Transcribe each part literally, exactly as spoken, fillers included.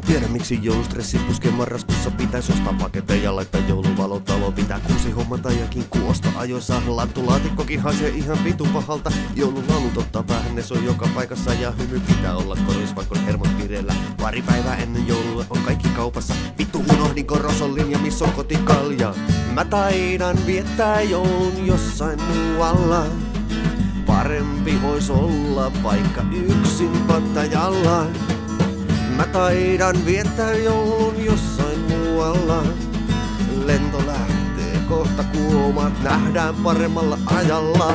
Tiedä miksi joulustressi puskee marraskuussa. Pitäis ostaa paketteja ja laittaa jouluvalot talo. Pitää kuusi hommata ja kinkkuosta ajoissa. Lanttulaatikkokin haisee ihan vitun pahalta. Joululaulut ottaa päähän, ne soi joka paikassa. Ja hymy pitää olla koris, vaikka on hermot vireellä. Pari päivää ennen joulua on kaikki kaupassa. Vittu unohdin Koroson linja, missä on kotikalja. Mä taidan viettää joulun jossain muualla. Parempi vois olla vaikka yksin pattajalla. Mä taidan viettää joulun jossain muualla. Lento lähtee kohta, kuomat nähdään paremmalla ajalla.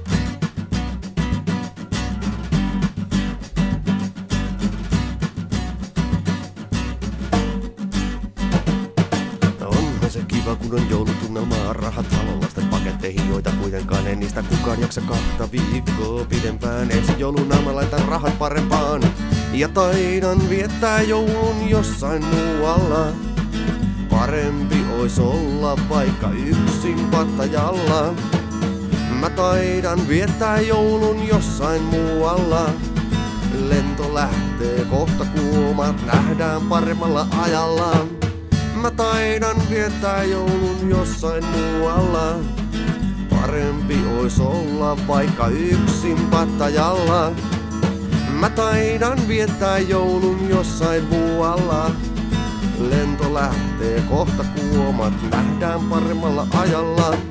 Onhan se kiva, kun on joulutunnelmaa, rahat valon lasten paketteihin, joita kuitenkaan ei niistä kukaan jaksa kahta viikkoa pidempään. Ensi jouluna mä laitan rahat parempaan. Ja taidan viettää joulun jossain muualla. Parempi ois olla vaikka yksin pattajalla. Mä taidan viettää joulun jossain muualla. Lento lähtee kohta, kuomat nähdään paremmalla ajalla. Mä taidan viettää joulun jossain muualla. Parempi ois olla vaikka yksin pattajalla. Mä taidan viettää joulun jossain muualla. Lento lähtee kohta, kuomat nähdään paremmalla ajalla.